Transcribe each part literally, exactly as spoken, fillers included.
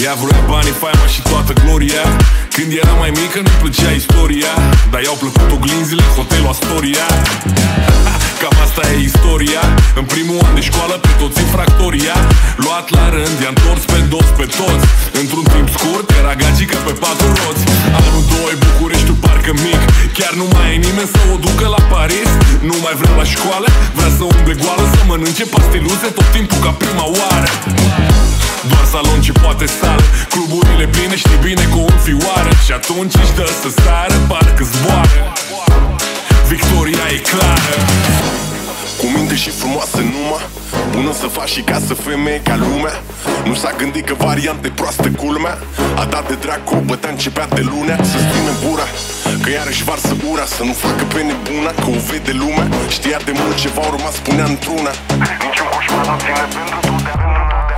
Ea vrea banii, faima și toată gloria. Când era mai mică nu-i plăcea istoria, dar i-au plăcut oglinzile, hotelul Astoria. Cam asta e istoria. În primul an de școală pe toți infractoria. Luat la rând, i-a întors pe dos pe toți. Într-un timp scurt era gagică pe patru roți. Anul doi, Bucureștiul parcă mic. Chiar nu mai e nimeni să o ducă la Paris. Nu mai vrea la școală, vrea să umble goală, să mănânce pastiluze tot timpul ca prima oară. Doar salon ce poate sală, cluburile pline, știi bine cu un fioară. Și atunci își dă să sară, parcă zboară. Victoria e clară. Cu minte și frumoasă numai, bună să faci și ca să femeie ca lumea. Nu s-a gândit că variante proastă culmea. A dat de drag cu o bătea începea de lunea. Să strime gura, că iarăși varsă ura. Să nu facă pe nebuna, că o vede lumea. Știa de mult ce va urma, spunea într-una. Niciun coșmar nu ține pentru totdeauna.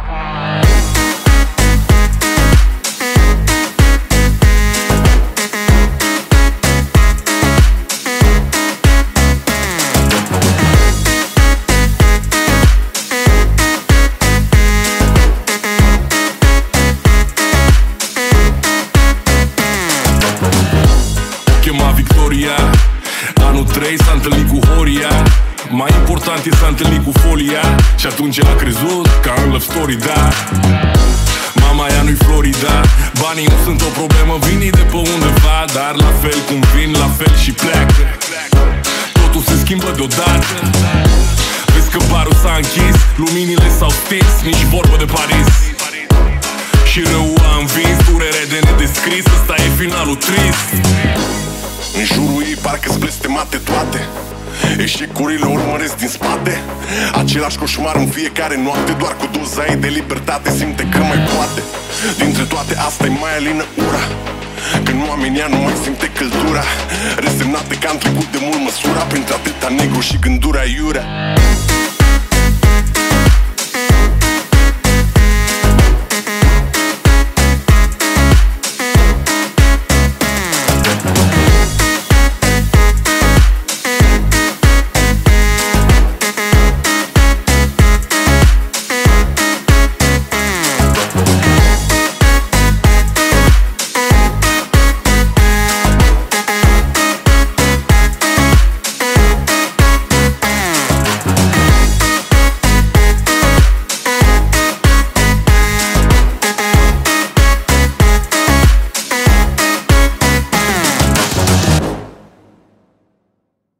Anul trei s-a întâlnit cu Horia. Mai important e s-a întâlnit cu folia. Și atunci el a crezut ca în Love Story, da. Mama ea nu-i Florida. Banii nu sunt o problemă, vin de pe undeva. Dar la fel cum vin, la fel și pleacă. Totul se schimbă deodată. Vezi că barul s-a închis, luminile s-au stins, nici vorbă de Paris. Și răul a învins, durere de nedescris. Ăsta e finalul trist. În jurul ei parcă-s blestemate toate. Eșecurile o urmăresc din spate. Același coșmar în fiecare noapte. Doar cu doza ei de libertate simte că mai poate. Dintre toate astea e mai alină ura, că în oamenii ea nu mai simte căldura. Resemnate că am trecut de mult măsura, printre atâta negru și gândura iurea.